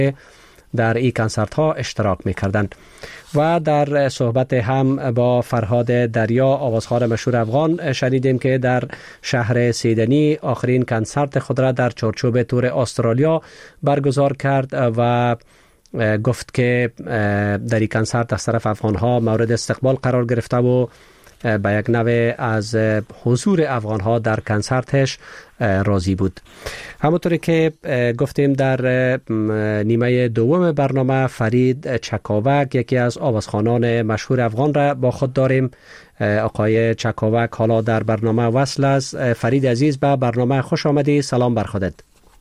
در این کنسرت ها اشتراک می‌کردند. و در صحبت هم با فرهاد دریا، آوازخوان مشهور افغان، شنیدیم که در شهر سیدنی آخرین کنسرت خود را در چارچوب تور استرالیا برگزار کرد و گفت که در این کنسرت از طرف افغان ها مورد استقبال قرار گرفته و به یک نوع از حضور افغان ها در کنسرتش راضی بود. همونطوری که گفتیم در نیمه دوم برنامه فرید چکاوک، یکی از آوازخوانان مشهور افغان را با خود داریم. آقای چکاوک حالا در برنامه وصل است. فرید عزیز، به برنامه خوش آمدی. سلام بر خودت.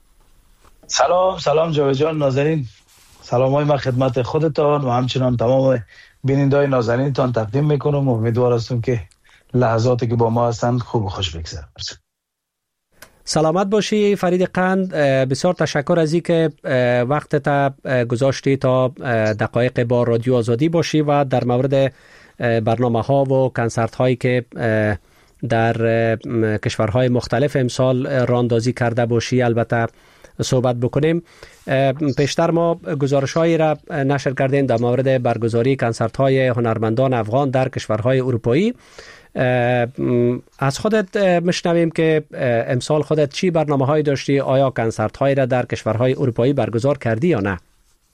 سلام جاوید جان نازنین. سلام های من خدمت خودتان و همچنان تمام بیننده‌های نازنینتان تقدیم میکنم و امیدوار هستم که لحظاتی که با ما هستند خوب و خوش بگذره. سلامت باشی فرید قند. بسیار تشکر از این که وقتت گذاشتی تا دقایق با رادیو آزادی باشی و در مورد برنامه ها و کنسرت هایی که در کشورهای مختلف امسال راندازی کرده باشی البته صحبت بکنیم. پیشتر ما گزارش هایی را نشر کردیم در مورد برگزاری کنسرت های هنرمندان افغان در کشورهای اروپایی. از خودت مشنویم که امسال خودت چی برنامه هایی داشتی؟ آیا کنسرت هایی را در کشورهای اروپایی برگزار کردی یا نه؟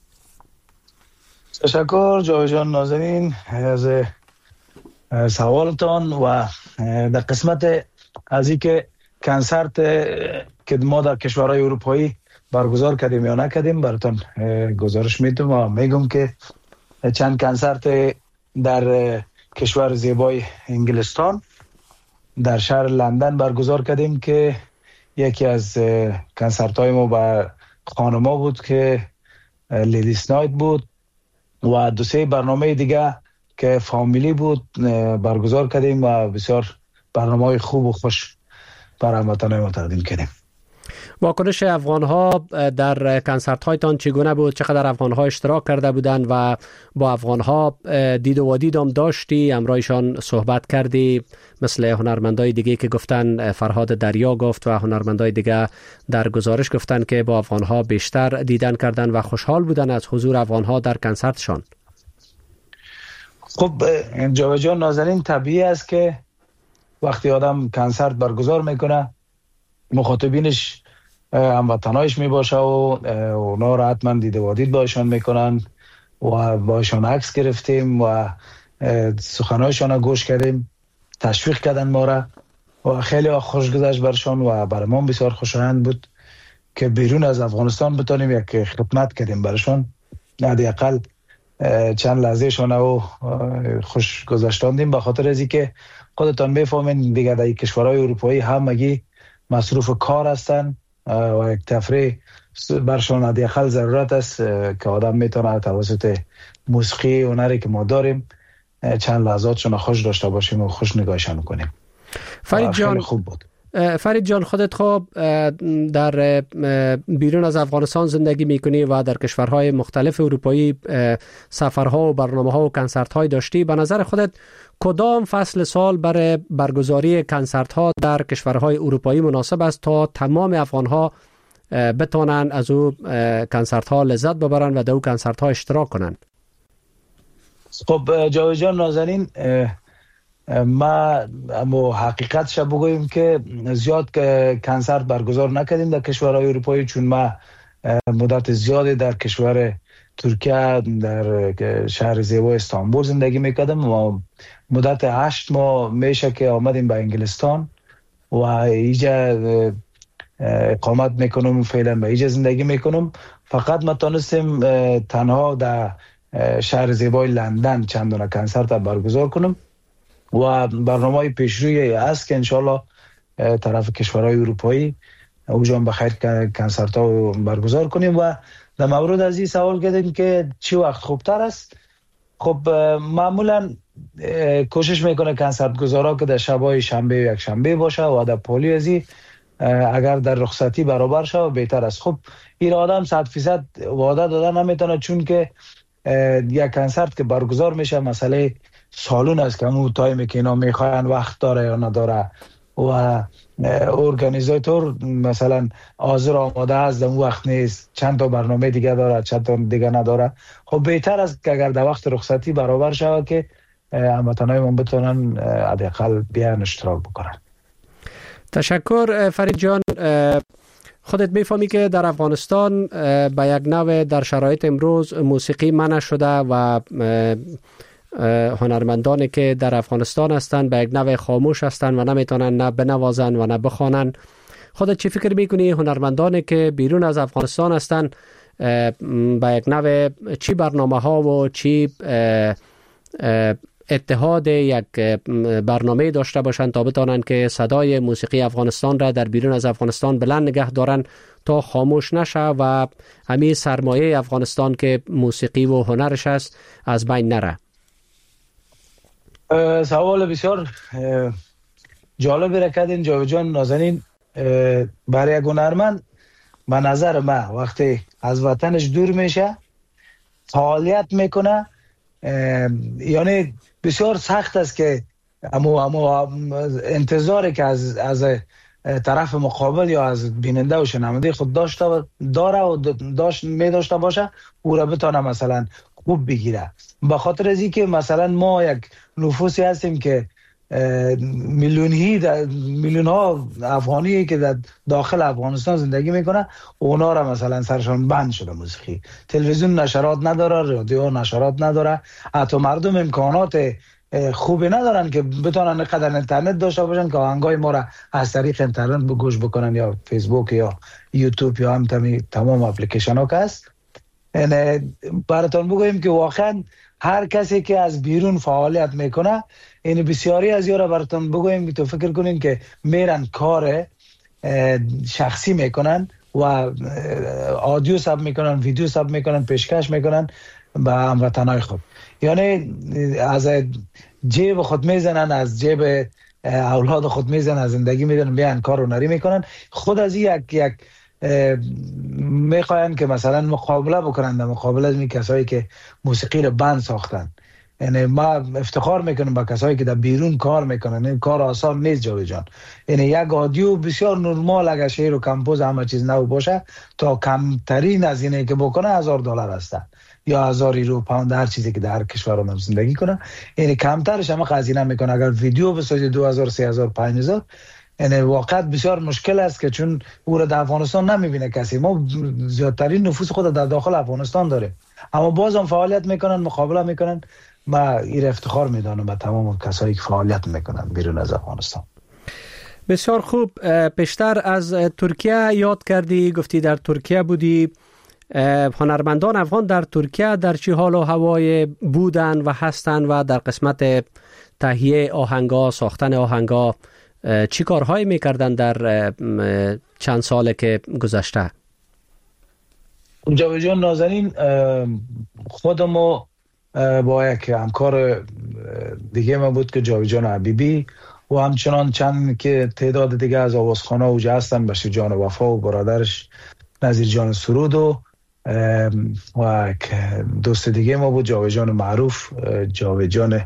تشکر جاوید جان نازنین از سوالتان و در قسمت از این که کنسرت که ما در کشورهای اروپایی برگزار کردیم یا نکردیم براتون گزارش میدم و میگم که چند کنسرت در کشور زیبای انگلستان در شهر لندن برگزار کردیم که یکی از کنسرت های ما با خانما بود که لیدیز نایت بود و دو سه برنامه دیگه که فامیلی بود برگزار کردیم و بسیار برنامه های خوب و خوش برای هموطنان ما تقدیم کردیم. واکنش افغان ها در کنسرت هایتان چگونه بود؟ چقدر افغان ها اشتراک کرده بودند و با افغان ها دید و دیدم داشتی؟ امرایشان صحبت کردی؟ مثل هنرمندای دیگه که گفتن، فرهاد دریا گفت و هنرمندای دیگه در گزارش گفتن که با افغان ها بیشتر دیدن کردن و خوشحال بودن از حضور افغان ها در کنسرتشان. خب جاوید جان نازنین، طبیعی است که وقتی آدم کنسرت برگزار میکنه مخاطبینش هموطنایش میباشه و اونا را حتما دیده و دید باشون میکنن و باشون عکس گرفتیم و سخنایشان را گوش کردیم، تشویق کردن ما را و خیلی خوش گذشت برشان و برای ما بسیار خوشایند بود که بیرون از افغانستان بتونیم یک خدمت کردیم برشان، حداقل چند لحظه شون و خوش گذشتاندیم. به خاطر از اینکه خودتان میفهمین دیگه در کشورهای اروپایی همگی مصروف کار هستن و یک تفریح برشان حداقل ضرورت است که آدم میتونه توسط موسیقی و هنری که ما داریم چند لحظاتشون خوش داشته باشیم و خوش نگاهشان کنیم. فرید جان خوب بود. فرید جان، خودت خب در بیرون از افغانستان زندگی میکنی و در کشورهای مختلف اروپایی سفرها و برنامه‌ها و کنسرت‌های داشتی. به نظر خودت کدام فصل سال برای برگزاری کنسرت‌ها در کشورهای اروپایی مناسب است تا تمام افغان‌ها بتوانند از او کنسرت‌ها لذت ببرند و در او کنسرت‌ها اشتراک کنند؟ خب جاوید جان نازنین، ما اما حقیقتش بگویم که زیاد کنسرت برگزار نکردیم در کشورهای اروپایی، چون ما مدت زیادی در کشور ترکیه در شهر زیبای استانبول زندگی میکردم و مدت 8 ماه میشه که آمدیم به انگلستان و اینجا اقامت میکنم، فعلا به اینجا زندگی میکنم. فقط ما تونستیم تنها در شهر زیبای لندن چندان کنسرت برگزار کنم و برنامه پیشروی است که انشالله طرف کشورهای اروپایی اوجان بخیر کنسرت ها برگزار کنیم. و در مورد از این سوال کردیم که چی وقت خوبتر است. خب معمولا کوشش میکنه کنسرت گزارا که در شبای شنبه و یک شنبه باشه و در پولی ازی اگر در رخصتی برابر شه بهتر است. خب این آدم 100% وعده دادن نمیتونه، چون که یک کنسرت که برگزار میشه مسئله سالون است که همون تایمی که اینا میخواین وقت داره یا نداره و ارگانیزاتور مثلا حاضر آماده است، در وقت نیست، چند تا برنامه دیگه داره، چند تا دیگه نداره. خب بهتر است که اگر در وقت رخصتی برابر شود که هموطنای ما بتونن حداقل بیان اشتراک بکنن. تشکر فرید جان. خودت میفهمی که در افغانستان به یک نوع در شرایط امروز موسیقی منع شده و هنرمندانی که در افغانستان هستند به یک نوع خاموش هستند و نمیتونن نه بنوازن و نه بخوانن. خودت چی فکر میکنی هنرمندانی که بیرون از افغانستان هستند به یک نوع چی برنامه ها و چی اتحاد یک برنامه داشته باشند تا بتانند که صدای موسیقی افغانستان را در بیرون از افغانستان بلند نگه دارن تا خاموش نشه و همین سرمایه افغانستان که موسیقی و هنرش است از بین نره؟ سوال بسیار جالبی را کردین جاوید جان نازنین. برای یک هنرمند به نظر من وقتی از وطنش دور میشه فعالیت میکنه، یعنی بسیار سخت است که اما انتظاری که از طرف مقابل یا از بیننده و شنونده خود داره و می داشته باشه او را بتانه مثلا خوب بگیره. به خاطر از اینکه مثلا ما یک نفوسی هستیم که میلیون ها افغانی که در داخل افغانستان زندگی میکنه، اونا را مثلا سرشان بند شده موسیقی، تلویزیون نشرات نداره، رادیو نشرات نداره، حتی مردم امکانات خوبی ندارن که بتونن قدر اینترنت داشته باشن که آهنگای ما را از طریق اینترنت گوش بکنن یا فیسبوک یا یوتیوب یا تمام اپلیکیشن ها که هست. یعنی براتون بگویم که واقعا هر کسی که از بیرون فعالیت میکنه، یعنی بسیاری از یارا براتون بگویم که تو فکر کنین که میرن کار شخصی میکنن و آدیو ثبت میکنن، ویدیو ثبت میکنن، پیشکش میکنن به هموطنای خود، یعنی از جیب خود میزنن، از جیب اولاد خود میزنن، از زندگی میدن، بیان کار هنری میکنن. خود از یک میخواین که مثلا مقابله بکنن در مقابل از این کسایی که موسیقی رو بند ساختن. یعنی ما افتخار میکنم با کسایی که در بیرون کار میکنن. این کار آسان نیست جاوید جان. یعنی یک آدیو بسیار نرمال اگه شعر و کمپوز همه چیز نو باشه تا کمترین هزینه که بکنه $1000 هست یا 1000 یورو، پوند، هر چیزی که در کشور ما زندگی کنه. یعنی کمترش هم هزینه میکنه. اگر ویدیو بسازی 2000 3000 5000، یعنی واقعا بسیار مشکل است که چون او را در افغانستان نمیبینه کسی. ما زیادترین نفوس خود در داخل افغانستان داره، اما بازم فعالیت میکنن، مقابله میکنن. ما این افتخار میدانم به تمام کسایی که فعالیت میکنن بیرون از افغانستان. بسیار خوب. پیشتر از ترکیه یاد کردی، گفتی در ترکیه بودی. هنرمندان افغان در ترکیه در چه حال و هوای بودن و هستن و در قسمت تهیه آهنگا، ساختن آهنگا چی کارهایی میکردن در چند سال که گذشته؟ جاوید جان نازنین، خودمو با یک همکار دیگه من بود که جاوید جان حبیبی و همچنان چند که تعداد دیگه از آوازخانه اوجه هستن، بشیر جان وفا و برادرش نظیر جان سرود و دوست دیگه ما بود جاوید جان معروف، جاوید جان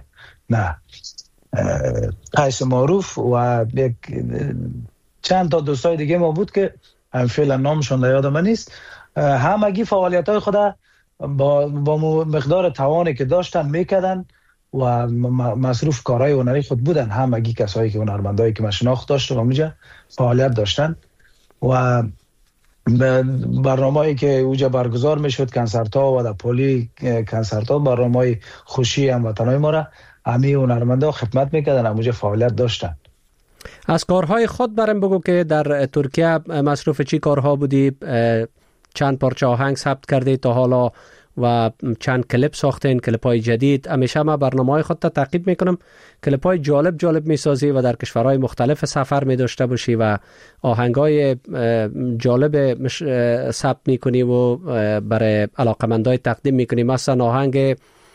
قیس معروف و یک چند تا دوستای دیگه ما بود که فعلا نامشون در یاد من نیست. همگی فعالیت‌های خود با مقدار توانی که داشتن میکردن و مصروف کارهای هنری خود بودن. همگی کسایی که هنرمندایی که من شناخت داشتم اونجا فعالیت داشتن و برنامه‌ای که اونجا برگزار میشد، کنسرت‌ها و در پلی کنسرت‌ها، برنامه‌های خوشی هموطنای ما را همه هنرمندا خدمت میکردن، اونجا فعالیت داشتن. از کارهای خود برام بگو که در ترکیه مصروف چی کارها بودی؟ چند پارچه آهنگ ثبت کردی تا حالا و چند کلیپ ساختین، کلیپ‌های جدید؟ همیشه ما برنامه‌های خود تا تعقیب میکنم، کلیپ‌های جالب میسازی و در کشورهای مختلف سفر می‌داشته باشی و آهنگای جالب ثبت میکنی و برای علاقمندای تقدیم میکنی. مثلا آهنگ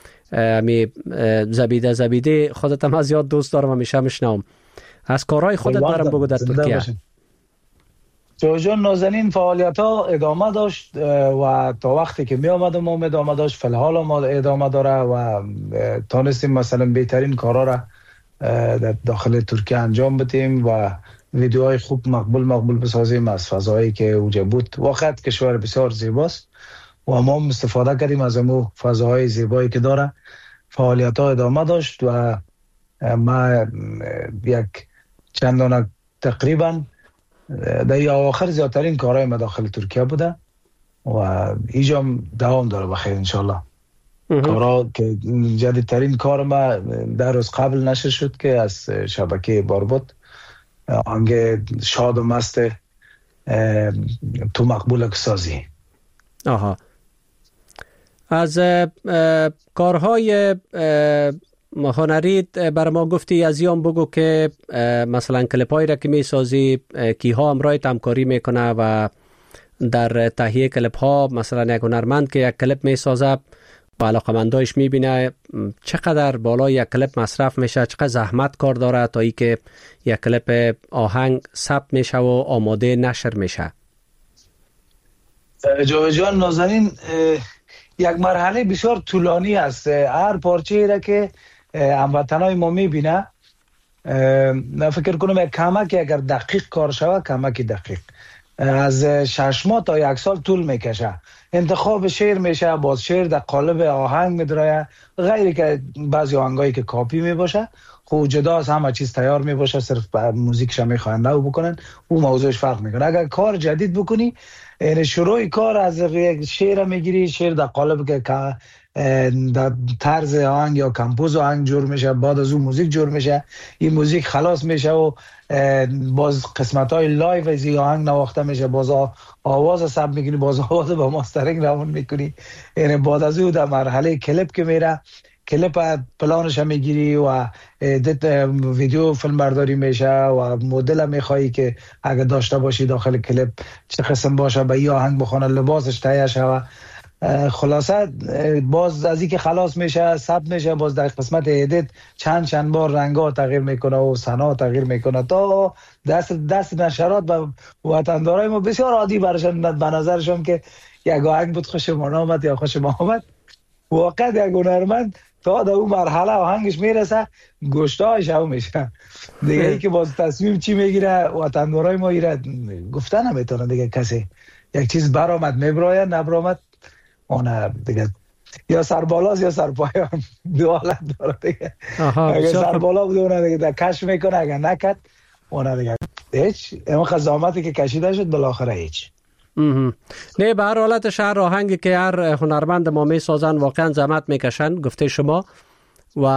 زبیده خودت هم از یاد دوست دارم، همیشه میشنوم. از کارهای خودت برام بگو در ترکیه. جان نازنین، فعالیت ها ادامه داشت و تا وقتی که می آمدم ادامه داشت، فی الحال ما ادامه داره و تانستیم مثلا بهترین کارا را در داخل ترکیه انجام بدیم و ویدیوهای خوب مقبول بسازیم از فضایی که اوجا بود. واقعا کشور بسیار زیباست و ما استفاده کردیم از امو فضاهای زیبایی که داره. فعالیت ها ادامه داشت و ما یک چندان تقریبا در آخر زیادترین کارهای ما داخل ترکیه بوده و اینجا دوام داره بخیر انشالله. کارا که جدیدترین کار ما در روز قبل نشر شد که از شبکه باربود آهنگ شاد و مست تو مقبول سازی. آها. از کارهای هنری برای ما گفتی از یام بگو که مثلا کلیپایی را که می سازی کیها همراهت همکاری میکنه و در تهیه کلیپ ها مثلا یک هنرمند که یک کلیپ می سازه و علاقمندایش می بینه چقدر بالای یک کلیپ مصرف میشه، چقدر زحمت کار داره تا ای که یک کلیپ آهنگ ثبت میشه و آماده نشر میشه؟ جان نازنین یک مرحله بسیار طولانی است. هر پارچه را که هموطنای ما میبینه من فکر کنم یک کمک اگر دقیق کار شود، کمک دقیق از 6 ماه تا 1 سال طول میکشه. انتخاب شعر میشه، باز شعر در قالب آهنگ میدرایه، غیری که بعضی آهنگایی که کاپی میباشه خب جدا از همه چیز تیار میباشه، صرف موزیکش میخواین نو بکنن، اون موضوعش فرق میکنه. اگر کار جدید بکنی یعنی شروع کار از یک شعر میگیری، شعر در قالب که در طرز آهنگ یا کمپوز آهنگ جور میشه، بعد از اون موزیک جور میشه، این موزیک خلاص میشه و باز قسمت های لایو از این آهنگ نواخته میشه، باز آواز ثبت میکنی، باز آواز با ماسترینگ روان میکنی. یعنی بعد از اون در مرحله کلیپ که میره، کلیپ پلانش هم میگیری و ویدیو فیلم برداری میشه و مدل میخوایی که اگه داشته باشی داخل کلیپ چه قسم باشه، به این آهنگ بخونه، لباسش تهیه شوه. خلاصه باز از این که خلاص میشه ثبت میشه، باز در قسمت ادیت چند بار رنگا تغییر میکنه و سنا تغییر میکنه تا دست نشرات و وطندارای ما بسیار عادی برشان به نظرشون که یک آهنگ بود خوشمان آمد یا خوشم آمد. واقعا یک هنرمند تا در اون مرحله آهنگش میرسه گوشتاش هم میشه دیگه. ای که باز تصمیم چی میگیره وطندارای ما ایره گفتن نمیتونه دیگه. کسی یک چیز برآمد میبراید، نبرآمد اون دیگه یا سر بالاست یا سر پایان، دو حالت داره دیگه. اگه سر بالا بود اون دیگه کش میکنه، اگه نکد اون دیگه هیچ. اما خزامتی که کشیده شد بالاخره هیچ. نه به هر حالت هر آهنگی که هر هنرمند ما میسازن واقعا زحمت میکشن گفته شما و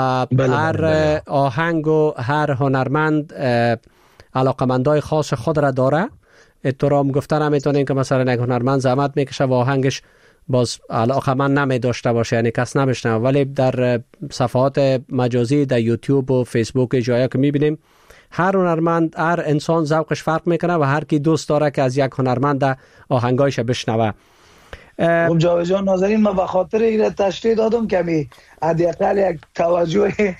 هر آهنگ و هر هنرمند علاقمندای خاص خود را داره. احترام گفتن هم میتونین که مثلا یک هنرمند زحمت میکشه و آهنگش باز علاقمند نمی داشته باشه، یعنی کس نمیشنه، ولی در صفحات مجازی در یوتیوب و فیسبوک جایی که میبینیم هر هنرمند، هر انسان ذوقش فرق میکنه و هر کی دوست داره که از یک هنرمند آهنگایش بشنوه. خب جاوید جان ناظرین، ما به خاطر این تشریح دادم که حداقل یک توجه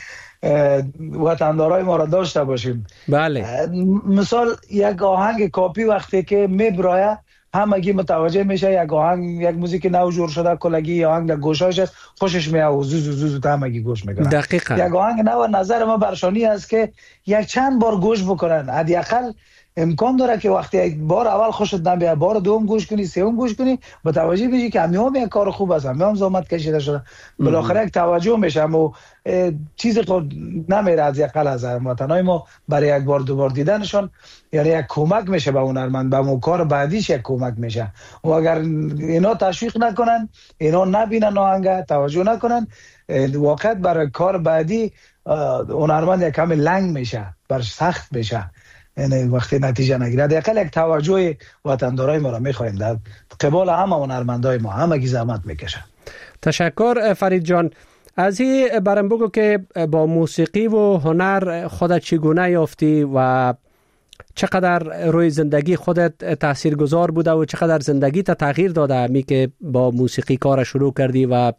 وطندارای ما را داشته باشیم. بله. مثال یک آهنگ کاپی وقتی که میبرایه همگی متوجه میشه یک آهنگ، یک موزیک نو جور شده کلگی آهنگ در گوشایش است، خوشش میاد و زوزو همگی گوش میکنن. دقیقاً. یک آهنگ نو نظر ما برشانی است که یک چند بار گوش بکنن. حداقل امکان داره که وقتی یک بار اول خوشت نمیاد، بار دوم گوش کنی، سوم گوش کنی، متوجه میشی که همیام یک کار خوب است، همیام زحمت کشیده شده، بالاخره یک توجه میشه و چیزی خود نمیره از یک از هموطنای ما برای یک بار دو بار دیدنشون، یعنی یک کمک میشه به هنرمند، به اون کار بعدیش یک کمک میشه. و اگر اینا تشویق نکنن، اینا نبینن آهنگ، توجه نکنن، واقعا برای کار بعدی هنرمند یک کمی لنگ میشه، برش سخت میشه. یعنی وقتی نتیجه نگیره دقیقاً یک توجه وطندارای ما را میخوایم در قبال همه هنرمندای ما، همگی زحمت میکشن. تشکر فرید جان. از این برام بگو که با موسیقی و هنر خودت چگونه یافتی و چقدر روی زندگی خودت تاثیرگذار بوده و چقدر زندگی تا تغییر داده می که با موسیقی کار شروع کردی و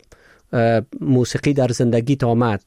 موسیقی در زندگی تا آمد؟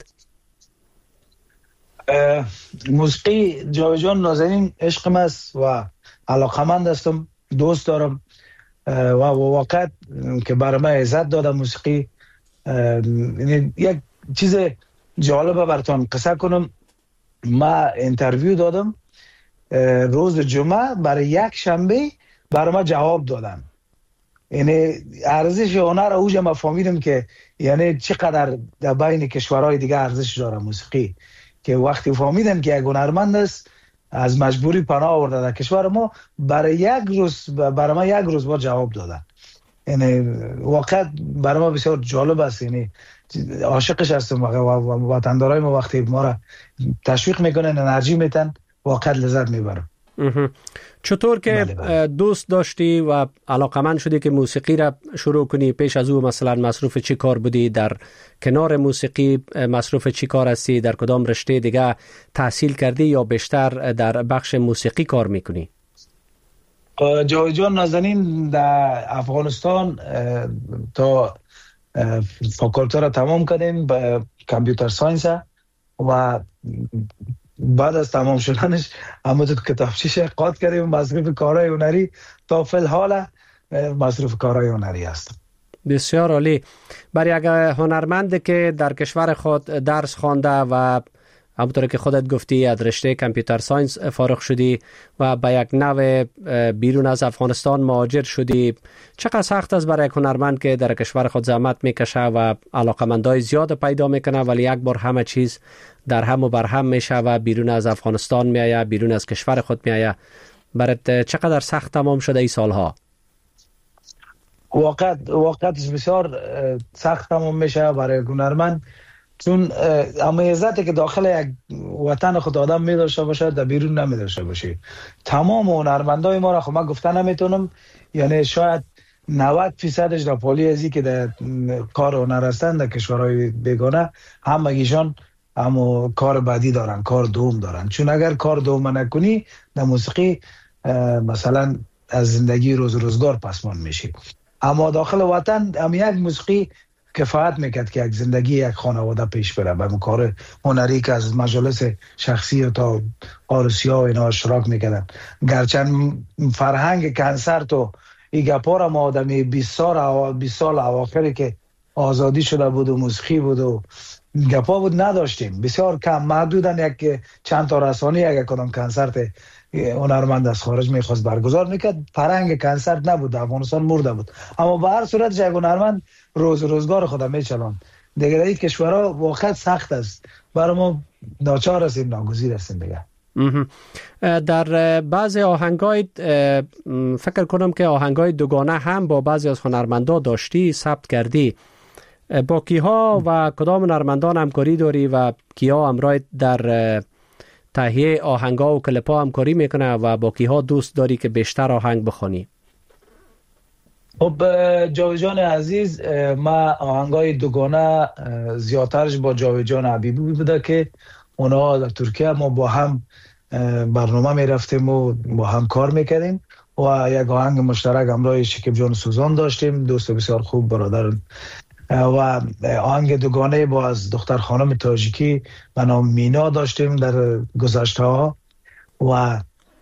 موسیقی جاوید جان نازنین عشقم است و علاقمند هستم، دوست دارم و واقعا که برای من عزت داده موسیقی. یک چیز جالبه براتون قصه کنم. ما انترویو دادم روز جمعه برای یک شنبه برای ما جواب دادن. یعنی ارزش هنر اوج ما فهمیدم که یعنی چقدر در بین کشورهای دیگه ارزش داره موسیقی، که وقتی فهمیدم که یک هنرمند است از مجبوری پناه آورده در کشور ما، برای ما یک روز با جواب دادن. یعنی واقعا برای ما بسیار جالب است. یعنی عاشقش هستم و وطندارای ما وقتی ما را تشویق میکنن، انرژی میتن، واقعا لذت میبرم. چطور که دوست داشتی و علاقمند شدی که موسیقی را شروع کنی؟ پیش از او مثلا مصروف چی کار بودی؟ در کنار موسیقی مصروف چی کار هستی؟ در کدام رشته دیگه تحصیل کردی یا بیشتر در بخش موسیقی کار میکنی؟ جاوید جان نازنین، در افغانستان تا فاکولته را تمام کردیم به کامپیوتر ساینس و بعد از تمام شدنش همونطور کتابچه قاط کردیم مصروف کارهای هنری تا فی الحال مصروف کارهای هنری هستم. بسیار عالی. برای یک هنرمند که در کشور خود درس خوانده و همونطور که خودت گفتی از رشته کامپیوتر ساینس فارغ شدی و به یک نوع بیرون از افغانستان مهاجر شدی، چقدر سخت است برای یک هنرمند که در کشور خود زحمت میکشه و علاقمندای زیاد پیدا میکنه ولی یک بار همه چیز در هم و بر هم میشه و بیرون از افغانستان میایه، بیرون از کشور خود میایه، برات چقدر سخت تمام شده این سالها؟ واقعا بسیار سخت تمام میشه برای هنرمند، چون امیزاتی که داخل یک وطن خود آدم می داشته باشه در بیرون نمی داشته باشه. تمام هنرمندای ما را خب من گفته نمیتونم، یعنی شاید 90% در پالی ازی که در کار هنر هستند در کشورهای بیگانه، همگیشان هم کار بعدی دارن، کار دوم دارن. چون اگر کار دوم نکنی در موسیقی مثلا از زندگی روزگار پسمان میشی. اما داخل وطن هم یک موسیقی کفایت میکرد که یک زندگی یک خانواده پیش بره. به کار هنری که از مجالس شخصی تا عروسی ها اینا اشتراک میکردن، گرچند فرهنگ کنسرت و این گپا را ما آدمی 20 سال اواخری که آزادی شده بود و موسیقی بود و گپا بود نداشتیم. بسیار کم محدودن یک چند تا رسانه یک کدام کنسرت هنرمند از خارج میخواست برگزار میکرد. فرهنگ کنسرت نبود، در افغانستان مرده بود. اما به هر صورت یک هنرمند روزگار خود میچلان. دیگه این کشورها واقعا سخت است، برای ما ناچار هستیم، ناگزیر هستیم دیگه. در بعضی آهنگای فکر کنم که آهنگای دوگانه هم با بعضی از هنرمندا داشتی، ثبت کردی. با کیها و کدام هنرمندان همکاری داری و کیا همراه در تهیه آهنگا و کلیپا همکاری میکنه و با کیها دوست داری که بیشتر آهنگ بخونی؟ خب جاوید جان عزیز، ما آهنگای دوگانه زیادترش با جاوید جان حبیبی بوده که اونا در ترکیه ما با هم برنامه میرفتیم و با هم کار میکردیم و یک آهنگ مشترک همراه شکیب جان سوزان داشتیم، دوست بسیار خوب برادر. و آهنگ دوگانه با از دختر خانم تاجیکی به نام مینا داشتیم در گذشته ها و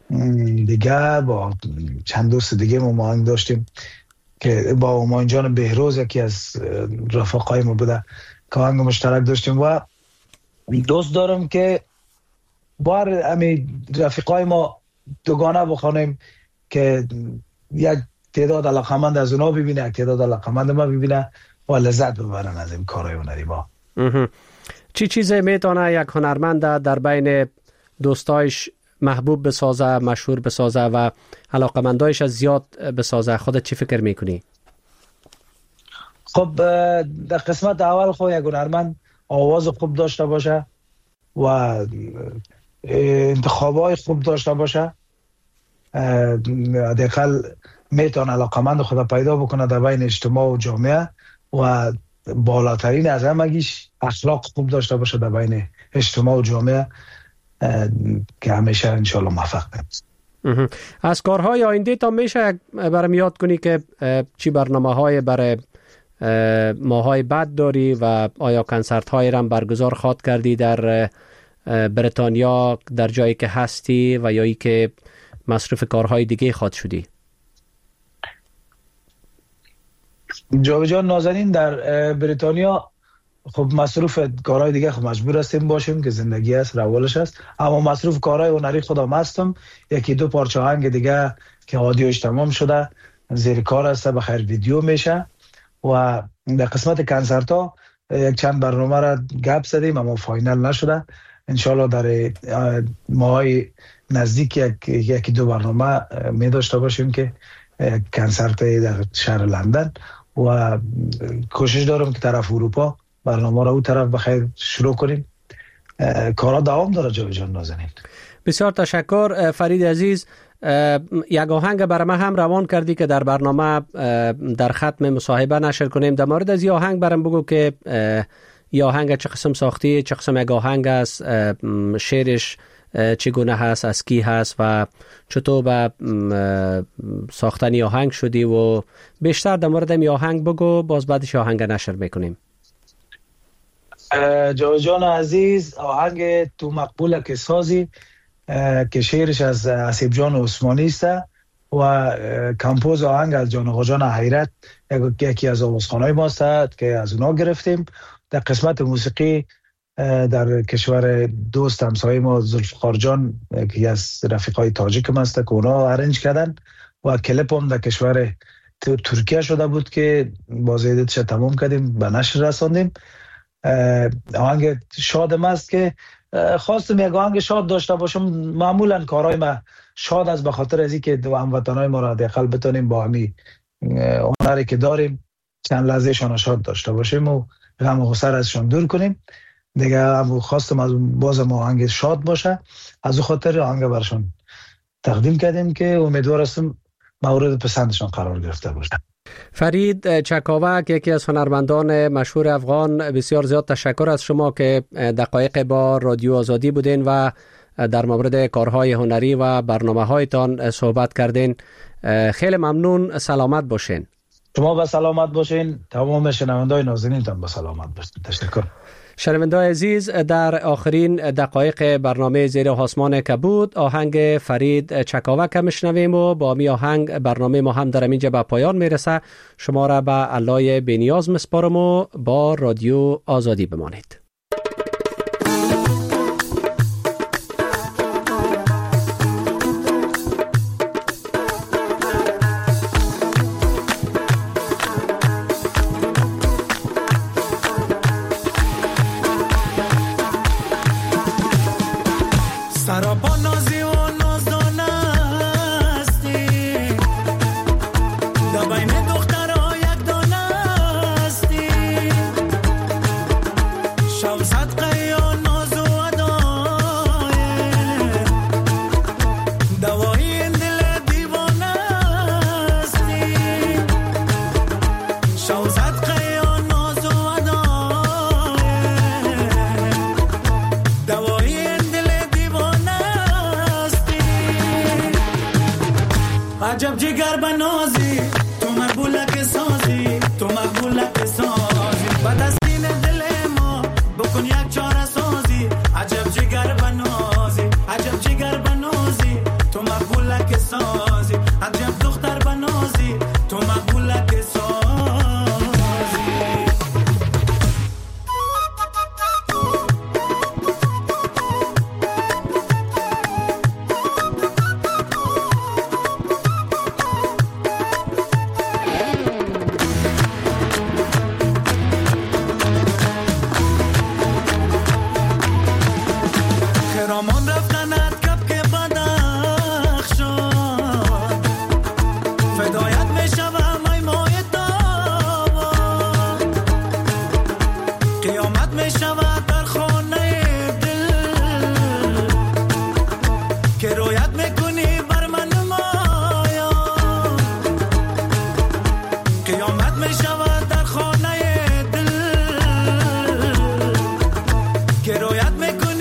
دیگه با چند دوست دیگه ما آهنگ داشتیم که با اومان جان بهروز یکی از رفقای ما بوده که آهنگ مشترک داشتیم. و دوست دارم که بار امی رفقای ما دوگانه بخونیم که یک تعداد علاقمند از اونا ببینه، یک تعداد علاقمند ما ببینه و لذت ببرن از این کارهای هنری ما. چی چیزی میتونه یک هنرمند در بین دوستایش محبوب بسازه، مشهور بسازه و علاقمندایش از زیاد بسازه؟ خودت چی فکر میکنی؟ خب در قسمت اول خود یک هنرمند آواز خوب داشته باشه و انتخابای خوب داشته باشه، حداقل میتونه علاقمند خود پیدا بکنه در بین اجتماع و جامعه و بالاترین از همگیش اخلاق خوب داشته باشه در بین اجتماع و جامعه که همیشه انشالله موفق بشه. از کارهای آینده تا میشه برام یاد کنی که چی برنامه‌های برای ماهای بعد داری و آیا کنسرت هایی را برگزار خواد کردی در بریتانیا در جایی که هستی و یا ای که مصروف کارهای دیگه خواد شدی؟ جاوید جان نازنین، در بریتانیا خب مصروف کارهای دیگه خب مجبور هستیم باشیم که زندگی است، روالش است. اما مصروف کارهای هنری خودم هستم. یکی دو پارچه آهنگ دیگه که آدیوش تمام شده زیر کار است، بخیر ویدیو میشه. و در قسمت کنسرت ها یک چند برنامه را گپ زدیم اما فاینال نشده. انشالله در ماهای نزدیک یکی دو برنامه می داشته باشیم که کنسرت در شهر لندن، و کوشش دارم که طرف اروپا برنامه را او طرف بخیر شروع کنیم. کارا دوام داره جاوید جان نازنین. بسیار تشکر فرید عزیز. یک آهنگ برای ما هم روان کردی که در برنامه در ختم مصاحبه نشر کنیم. در مورد از این آهنگ برام بگو که این آهنگ چه قسم ساختی، چه قسم یک آهنگ است، شعرش چگونه هست، از کی هست و چطور به ساختن آهنگ شدی و بیشتر در مورد این آهنگ بگو، باز بعدش آهنگ نشر میکنیم. جاوید جان عزیز، آهنگ تو مقبوله که سازی که شعرش از حسیب جان عثمانی است و کمپوز آهنگ از جان آقا جان حیرت، یکی از آوازخوانای ما است که از اونا گرفتیم. در قسمت موسیقی در کشور دوست همسایه ما ذوالفقار جان که از رفیقای تاجیک ما است که اونا ارنج کردن و کلیپ هم در کشور ترکیه شده بود که باز ایدیتش تمام کردیم به نشر رساندیم. آهنگ شادم است که خواستم یک آهنگ شاد داشته باشم. معمولا کارهای ما شاد است به خاطر از اینکه هموطنای ما را داخل بتونیم با همین هنری که داریم چند لحظه شان شاد داشته باشیم و غم و غصه ازشون دور کنیم دیگه. هم خواستم از باز ما آهنگ شاد باشه، از اون خاطر آهنگ برشون تقدیم کردیم که امیدوار هستم مورد پسندشون قرار گرفته باشه. فرید چکاوک، یکی از هنرمندان مشهور افغان، بسیار زیاد تشکر از شما که دقایق با رادیو آزادی بودین و در مورد کارهای هنری و برنامه‌هایتان صحبت کردین. خیلی ممنون، سلامت باشین. شما با سلامت باشین، تمام شنونده‌های نازنینتان با سلامت باشین. تشکر. شنونده‌های عزیز، در آخرین دقایق برنامه زیر آسمان کبود آهنگ فرید چکاوک میشنویم و با می آهنگ برنامه ما هم در اینجا به پایان میرسه. شما را به علای بنیاز مسپارم و با رادیو آزادی بمانید. عجب جگر بنازی تو مقبوله که سازی، تو مقبوله که سازی، با دستین دل ما بکن یک چاره سازی. عجب جگر بنازی، عجب جگر بنازی، تو مقبوله که سازی. عجب دختر بنازی، تو مقبوله که سازی.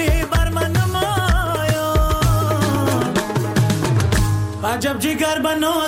عجب جگر بنا